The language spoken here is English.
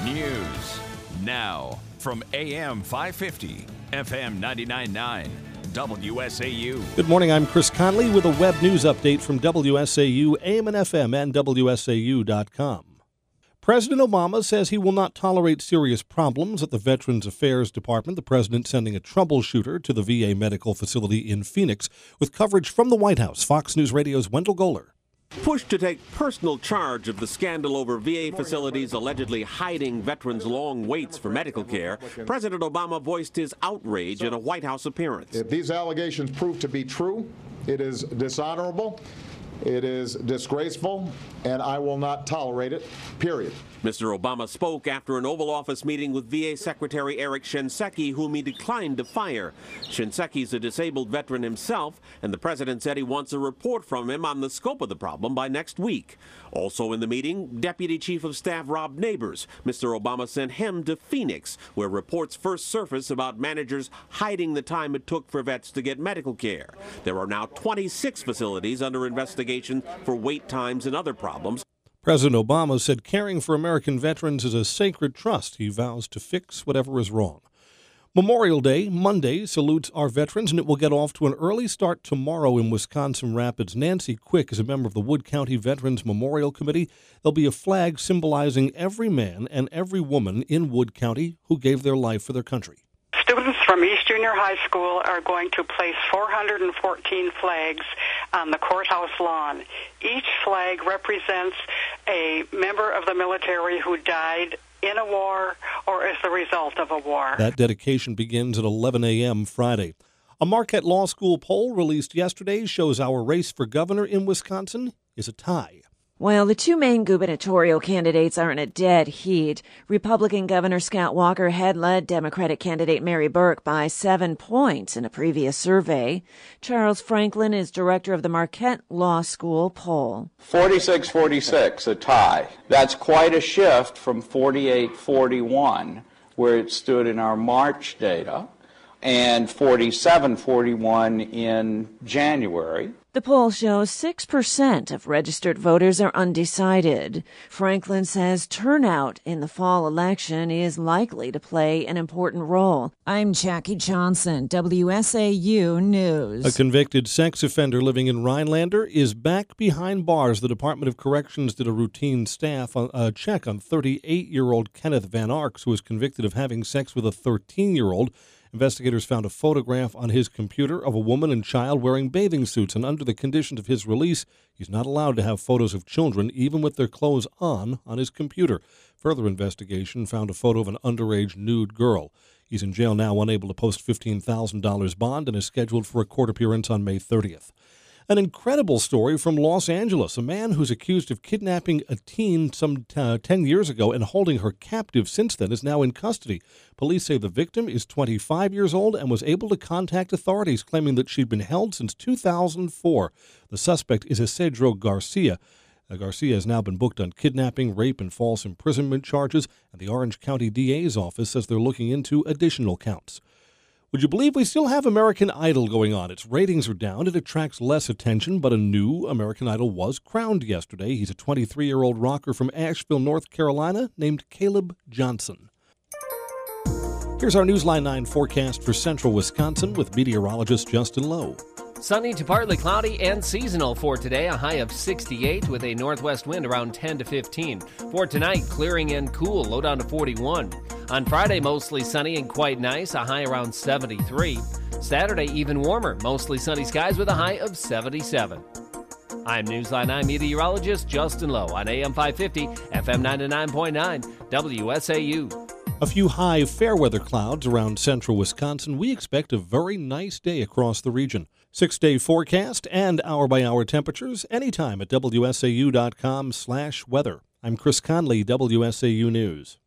News now from AM 550, FM 99.9, WSAU. Good morning, I'm Chris Conley with a web news update from WSAU, AM and FM, and WSAU.com. President Obama says he will not tolerate serious problems at the Veterans Affairs Department. The president sending a troubleshooter to the VA medical facility in Phoenix with coverage from the White House. Fox News Radio's Wendell Goler. Pushed to take personal charge of the scandal over VA facilities allegedly hiding veterans' long waits for medical care, President Obama voiced his outrage in a White House appearance. If these allegations prove to be true, it is dishonorable, it is disgraceful, and I will not tolerate it, period. Mr. Obama spoke after an Oval Office meeting with VA Secretary Eric Shinseki, whom he declined to fire. Shinseki's a disabled veteran himself, and the president said he wants a report from him on the scope of the problem by next week. Also in the meeting, Deputy Chief of Staff Rob Neighbors. Mr. Obama sent him to Phoenix, where reports first surfaced about managers hiding the time it took for vets to get medical care. There are now 26 facilities under investigation for wait times and other problems. President Obama said caring for American veterans is a sacred trust. He vows to fix whatever is wrong. Memorial Day, Monday, salutes our veterans, and it will get off to an early start tomorrow in Wisconsin Rapids. Nancy Quick is a member of the Wood County Veterans Memorial Committee. There'll be a flag symbolizing every man and every woman in Wood County who gave their life for their country. Students from East Junior High School are going to place 414 flags on the courthouse lawn. Each flag represents a member of the military who died in a war or as the result of a war. That dedication begins at 11 a.m. Friday. A Marquette Law School poll released yesterday shows our race for governor in Wisconsin is a tie. While the two main gubernatorial candidates are in a dead heat, Republican Governor Scott Walker had led Democratic candidate Mary Burke by 7 points in a previous survey. Charles Franklin is director of the Marquette Law School poll. 46-46, a tie. That's quite a shift from 48-41, where it stood in our March data, and 47-41 in January. The poll shows 6% of registered voters are undecided. Franklin says turnout in the fall election is likely to play an important role. I'm Jackie Johnson, WSAU News. A convicted sex offender living in Rhinelander is back behind bars. The Department of Corrections did a routine check on 38-year-old Kenneth Van Arks, who was convicted of having sex with a 13-year-old. Investigators found a photograph on his computer of a woman and child wearing bathing suits, and under the conditions of his release, he's not allowed to have photos of children, even with their clothes on his computer. Further investigation found a photo of an underage nude girl. He's in jail now, unable to post $15,000 bond, and is scheduled for a court appearance on May 30th. An incredible story from Los Angeles. A man who's accused of kidnapping a teen some 10 years ago and holding her captive since then is now in custody. Police say the victim is 25 years old and was able to contact authorities, claiming that she'd been held since 2004. The suspect is Isidro Garcia. Garcia has now been booked on kidnapping, rape, and false imprisonment charges, and the Orange County DA's office says they're looking into additional counts. Would you believe we still have American Idol going on? Its ratings are down. It attracts less attention, but a new American Idol was crowned yesterday. He's a 23-year-old rocker from Asheville, North Carolina, named Caleb Johnson. Here's our Newsline 9 forecast for central Wisconsin with meteorologist Justin Lowe. Sunny to partly cloudy and seasonal for today, a high of 68 with a northwest wind around 10 to 15. For tonight, clearing and cool, low down to 41. On Friday, mostly sunny and quite nice, a high around 73. Saturday, even warmer, mostly sunny skies with a high of 77. I'm Newsline 9 meteorologist Justin Lowe on AM 550, FM 99.9, WSAU. A few high fair weather clouds around central Wisconsin. We expect a very nice day across the region. 6-day forecast and hour-by-hour temperatures anytime at WSAU.com/weather. I'm Chris Conley, WSAU News.